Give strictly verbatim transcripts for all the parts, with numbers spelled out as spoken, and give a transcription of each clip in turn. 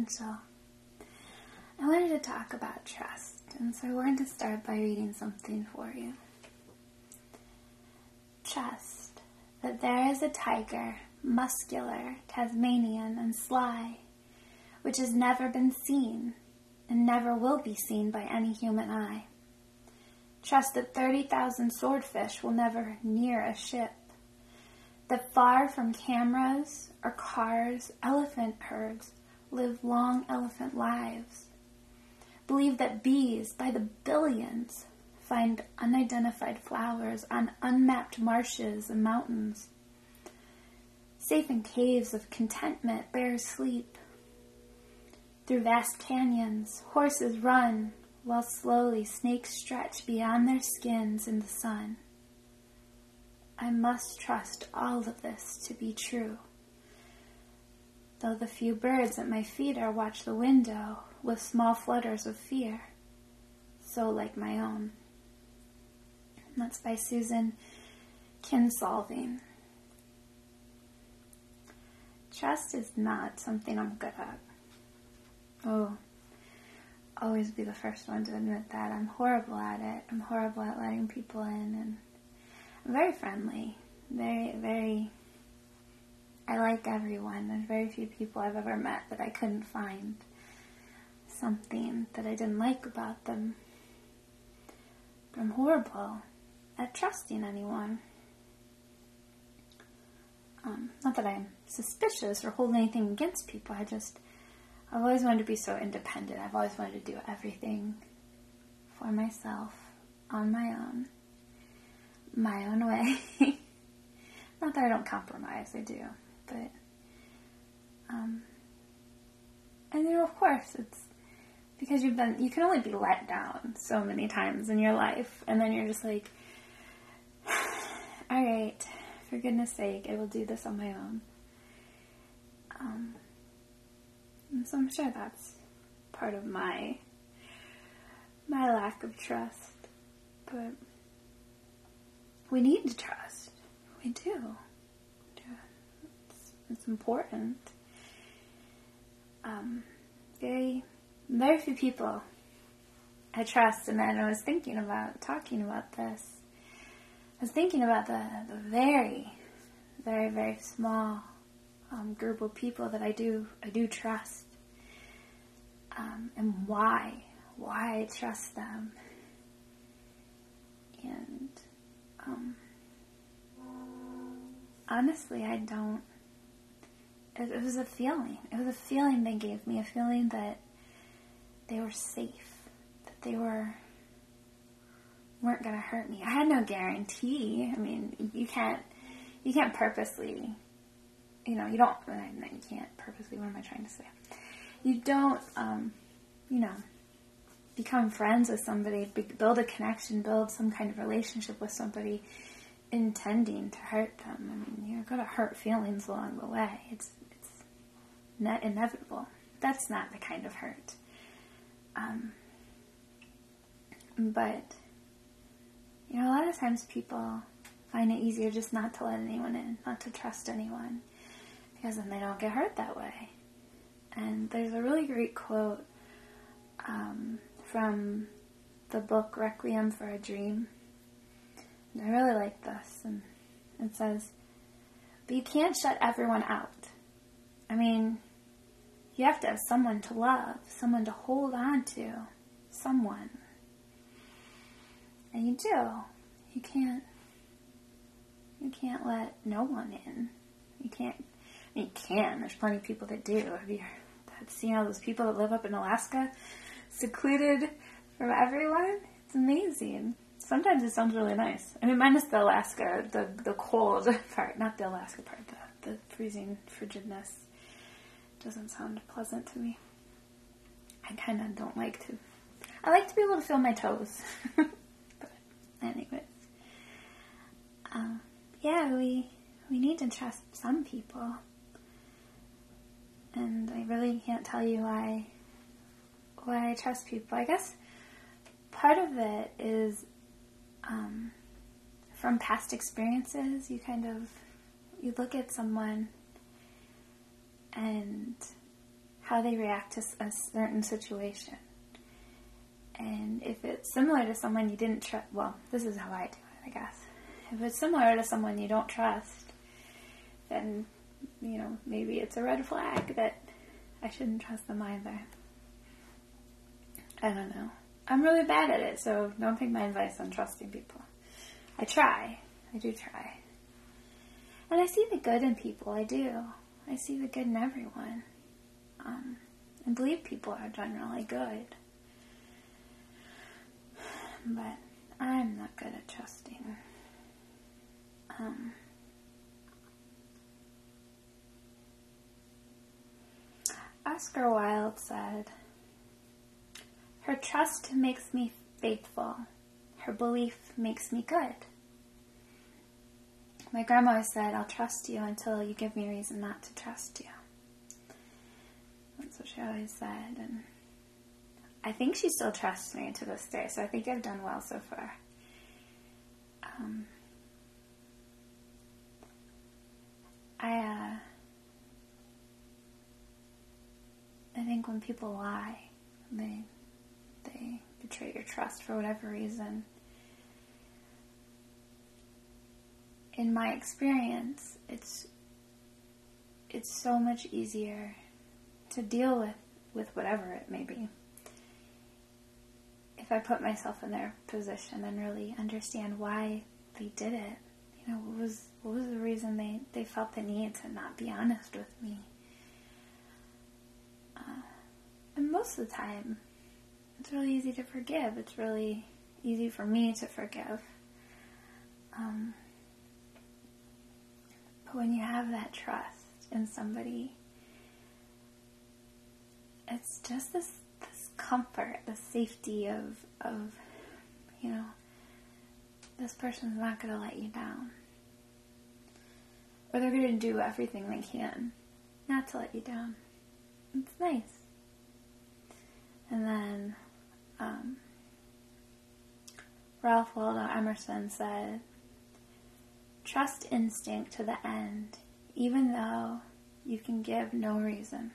essential. I wanted to talk about trust, and so I wanted to start by reading something for you. Trust that there is a tiger, muscular, Tasmanian, and sly, which has never been seen and never will be seen by any human eye. Trust that thirty thousand swordfish will never near a ship, that far from cameras or cars, elephant herds live long elephant lives. Believe that bees by the billions find unidentified flowers on unmapped marshes and mountains. Safe in caves of contentment, bears sleep. Through vast canyons, horses run, while slowly snakes stretch beyond their skins in the sun. I must trust all of this to be true. Though the few birds at my feet are watch the window with small flutters of fear, so like my own. And that's by Susan Kinsolving. Trust is not something I'm good at. Oh, always be the first one to admit that. I'm horrible at it. I'm horrible at letting people in, and I'm very friendly. Very, very, I like everyone. There's very few people I've ever met that I couldn't find something that I didn't like about them. But I'm horrible at trusting anyone. Um, not that I'm suspicious or hold anything against people. I just, I've always wanted to be so independent. I've always wanted to do everything for myself, on my own, my own way. Not that I don't compromise, I do. But, um, and you know, of course, it's because you've been, you can only be let down so many times in your life. And then you're just like, all right, for goodness sake, I will do this on my own. Um, and so I'm sure that's part of my, my lack of trust. But we need to trust. We do. It's, it's important. Um, very, very few people I trust, and then I was thinking about talking about this. I was thinking about the, the very, very, very small um, group of people that I do, I do trust, um, and why, why I trust them, and um, honestly, I don't. It, it was a feeling. It was a feeling they gave me, a feeling that they were safe, that they were. weren't going to hurt me. I had no guarantee. I mean, you can't, you can't purposely, you know, you don't, no, you can't purposely, what am I trying to say? You don't, um, you know, become friends with somebody, build a connection, build some kind of relationship with somebody intending to hurt them. I mean, you're going to hurt feelings along the way. It's, it's not inevitable. That's not the kind of hurt. Um, but, you know, a lot of times people find it easier just not to let anyone in, not to trust anyone, because then they don't get hurt that way. And there's a really great quote um, from the book Requiem for a Dream. And I really like this. And it says, but you can't shut everyone out. I mean, you have to have someone to love, someone to hold on to, someone. And you do. You can't, you can't let no one in. You can't, I mean, you can. There's plenty of people that do. Have you seen all those people that live up in Alaska, secluded from everyone? It's amazing. Sometimes it sounds really nice. I mean, minus the Alaska, the, the cold part, not the Alaska part, the, the freezing frigidness doesn't sound pleasant to me. I kind of don't like to, I like to be able to feel my toes. Anyways, um, yeah, we we need to trust some people, and I really can't tell you why why I trust people. I guess part of it is um, from past experiences. You kind of you look at someone and how they react to a certain situation. And if it's similar to someone you didn't trust, well, this is how I do it, I guess. If it's similar to someone you don't trust, then, you know, maybe it's a red flag that I shouldn't trust them either. I don't know. I'm really bad at it, so don't take my advice on trusting people. I try. I do try. And I see the good in people. I do. I see the good in everyone. Um, I believe people are generally good. But I'm not good at trusting. Um, Oscar Wilde said, "Her trust makes me faithful. Her belief makes me good." My grandma always said, "I'll trust you until you give me a reason not to trust you." That's what she always said, and I think she still trusts me to this day, so I think I've done well so far. Um, I, uh, I think when people lie, they, they betray your trust for whatever reason. In my experience, it's, it's so much easier to deal with, with whatever it may be, if I put myself in their position and really understand why they did it. You know, what was what was the reason they, they felt the need to not be honest with me? Uh, and most of the time, it's really easy to forgive. It's really easy for me to forgive. Um, but when you have that trust in somebody, it's just this this comfort, the safety of, of, you know, this person's not going to let you down. Or they're going to do everything they can not to let you down. It's nice. And then, um, Ralph Waldo Emerson said, "Trust instinct to the end, even though you can give no reason."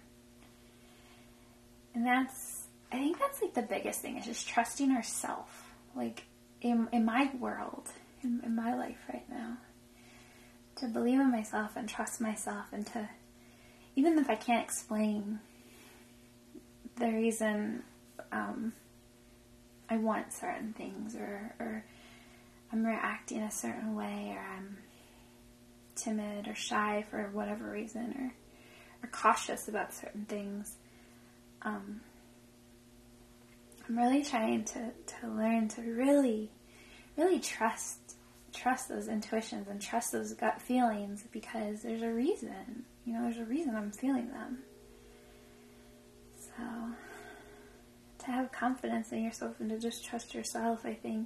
And that's, I think that's like the biggest thing, is just trusting ourselves. Like, in, in my world, in, in my life right now, to believe in myself and trust myself, and to, even if I can't explain the reason um, I want certain things, or, or I'm reacting a certain way, or I'm timid or shy for whatever reason, or, or cautious about certain things, Um, I'm really trying to, to learn to really, really trust, trust those intuitions and trust those gut feelings, because there's a reason, you know, there's a reason I'm feeling them. So, to have confidence in yourself and to just trust yourself, I think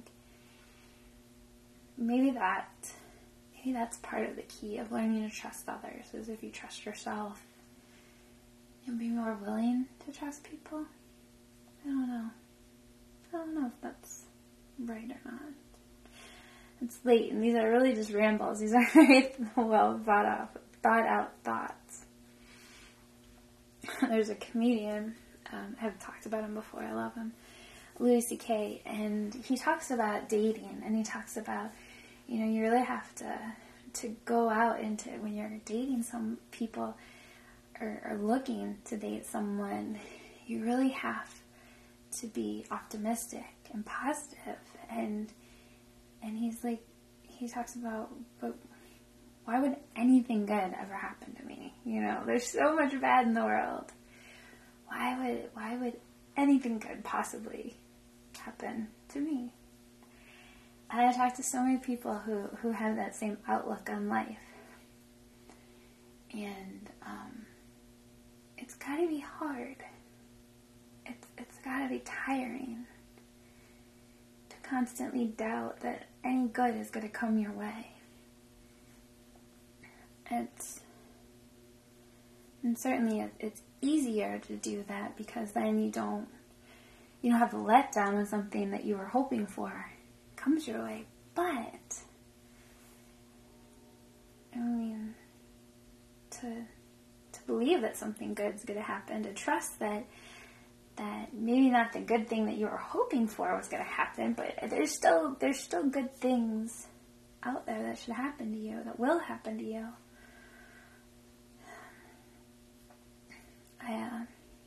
maybe that, maybe that's part of the key of learning to trust others, is if you trust yourself, and be more willing to trust people. I don't know. I don't know if that's right or not. It's late, and these are really just rambles. These are very well thought out, thought out thoughts. There's a comedian, um, I've talked about him before, I love him, Louis C K, and he talks about dating, and he talks about, you know, you really have to, to go out into, when you're dating some people, Or, or looking to date someone, you really have to be optimistic and positive. And and he's like, he talks about, but why would anything good ever happen to me? You know, there's so much bad in the world. Why would why would anything good possibly happen to me? And I talked to so many people who, who have that same outlook on life. And um it's gotta be hard. It's it's gotta be tiring to constantly doubt that any good is gonna come your way. It's and certainly it, it's easier to do that, because then you don't you don't have the letdown when something that you were hoping for comes your way. But I mean, to to believe that something good's going to happen, to trust that that maybe not the good thing that you were hoping for was going to happen, but there's still there's still good things out there that should happen to you, that will happen to you. I uh,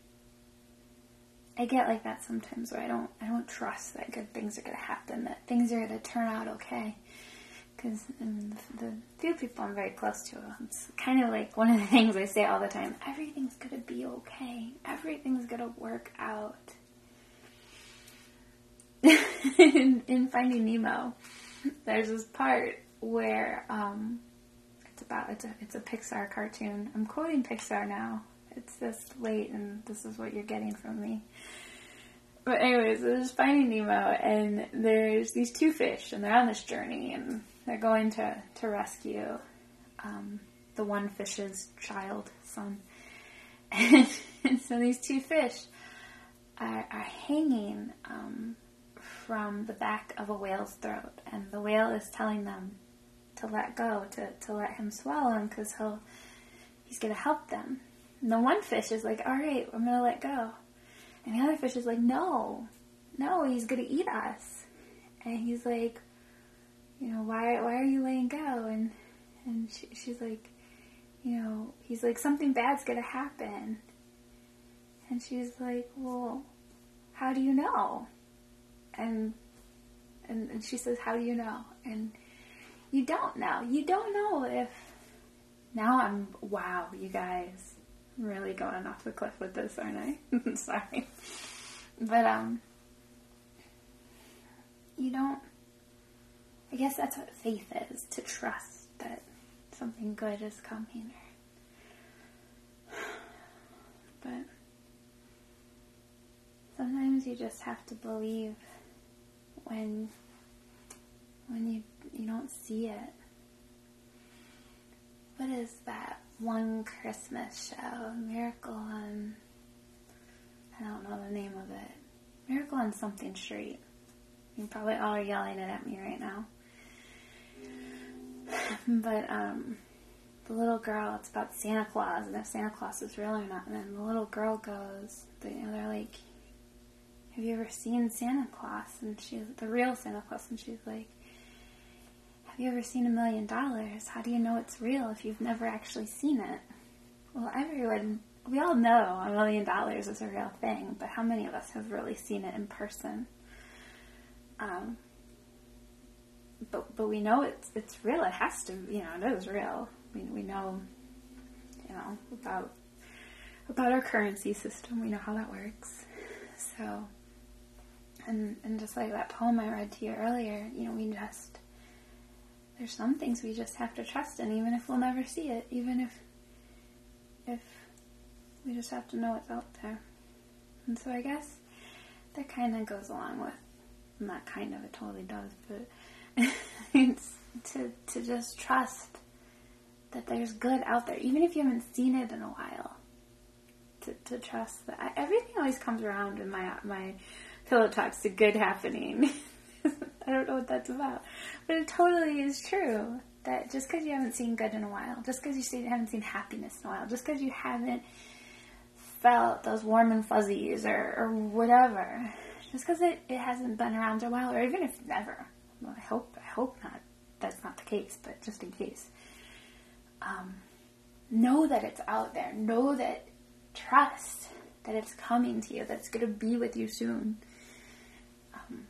I get like that sometimes, where I don't I don't trust that good things are going to happen, that things are going to turn out okay. Because the, the few people I'm very close to, it's kind of like one of the things I say all the time: everything's going to be okay. Everything's going to work out. in, in Finding Nemo, there's this part where um, it's about it's a it's a Pixar cartoon. I'm quoting Pixar now. It's this late, and this is what you're getting from me. But anyways, there's Finding Nemo, and there's these two fish, and they're on this journey, and they're going to, to rescue um, the one fish's child, son. And, and so these two fish are, are hanging um, from the back of a whale's throat, and the whale is telling them to let go, to, to let him swallow him, because he'll he's going to help them. And the one fish is like, all right, I'm going to let go. And the other fish is like, no, no, he's going to eat us. And he's like, you know, why why are you letting go? And and she, she's like, you know, he's like, something bad's going to happen. And she's like, well, how do you know? And, and and she says, how do you know? And you don't know. You don't know if... Now I'm, wow, you guys... I'm really going off the cliff with this, aren't I? Sorry. But, um, you don't, I guess that's what faith is, to trust that something good is coming. But sometimes you just have to believe when, when you, you don't see it. What is that one Christmas show? Miracle on... I don't know the name of it. Miracle on something street. You probably all are yelling it at me right now. But, um... the little girl, it's about Santa Claus, and if Santa Claus is real or not. And then the little girl goes... They, you know, they're like... Have you ever seen Santa Claus? And she's... The real Santa Claus. And she's like... Have you ever seen a million dollars? How do you know it's real if you've never actually seen it? Well, everyone, we all know a million dollars is a real thing, but how many of us have really seen it in person? Um, but but we know it's it's real. It has to, you know, it is real. We we know, you know, about about our currency system. We know how that works. So, and and just like that poem I read to you earlier, you know, we just. There's some things we just have to trust in, even if we'll never see it, even if if we just have to know it's out there. And so I guess that kind of goes along with, not kind of, it totally does, but it's to, to just trust that there's good out there, even if you haven't seen it in a while. To, to trust that I, everything always comes around in my my pillow talks to good happening. I don't know what that's about. But it totally is true that just because you haven't seen good in a while, just because you haven't seen happiness in a while, just because you haven't felt those warm and fuzzies or, or whatever, just because it, it hasn't been around a while, or even if never, well, I hope, I hope not, that's not the case, but just in case, um, know that it's out there, know that, trust that it's coming to you, that it's going to be with you soon. Um,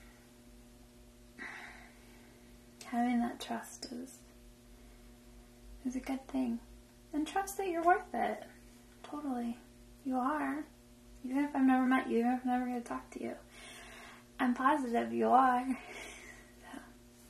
Having that trust is is a good thing. And trust that you're worth it. Totally. You are. Even if I've never met you, even if I'm never going to talk to you. I'm positive you are. So.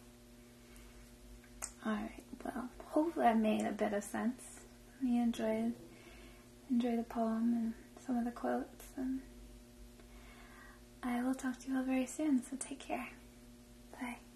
Alright, well, hopefully I made a bit of sense. You enjoyed, enjoy the poem and some of the quotes. And I will talk to you all very soon, so take care. Bye.